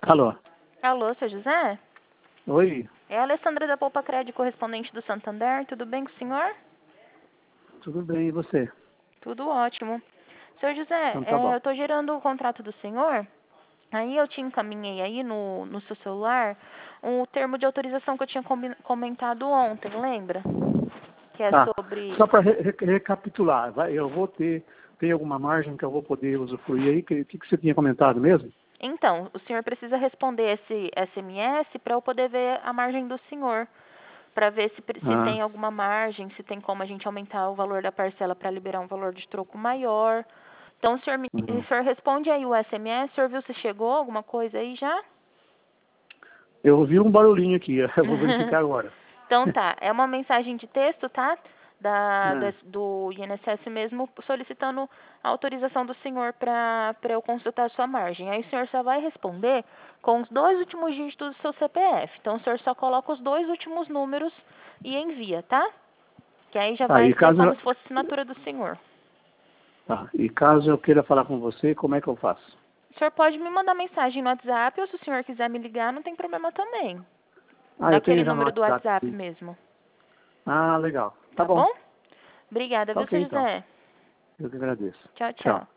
Alô? Alô, seu José? Oi, É a Alessandra da Poupa Crédito, correspondente do Santander. Tudo bem com o senhor? tudo bem, e você? Tudo ótimo. Seu José, Então tá bom. eu estou gerando o contrato do senhor. Aí eu te encaminhei aí no seu celular o termo de autorização que eu tinha comentado ontem, lembra? Que é Tá, sobre... só para recapitular, eu vou ter alguma margem que eu vou poder usufruir aí? O que você tinha comentado mesmo? Então, o senhor precisa responder esse SMS para eu poder ver a margem do senhor. Para ver se Ah, tem alguma margem, se tem como a gente aumentar o valor da parcela para liberar um valor de troco maior. Então, o uhum. senhor responde aí o SMS, o senhor viu se chegou alguma coisa aí já? Eu ouvi um barulhinho aqui, eu vou verificar agora. Então tá, é uma mensagem de texto, tá? Ah, Do INSS mesmo, solicitando a autorização do senhor para eu consultar a sua margem. Aí o senhor só vai responder com os 2 últimos dígitos do seu CPF. Então o senhor só coloca os 2 últimos números e envia, tá? Que aí já tá, vai ser como se fosse assinatura do senhor. e caso eu queira falar com você, como é que eu faço? O senhor pode me mandar mensagem no WhatsApp ou se o senhor quiser me ligar, não tem problema também. Ah, eu Naquele tenho já no número do WhatsApp. WhatsApp Sim. mesmo. Ah, legal. Tá Tá bom. bom? Obrigada, Tá viu, ok seu então. José? Eu que agradeço. Tchau, Tchau. tchau.